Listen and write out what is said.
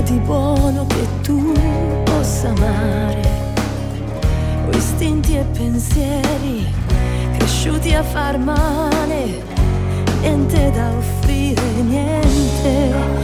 di buono che tu possa amare, o istinti e pensieri cresciuti a far male, niente da offrire, niente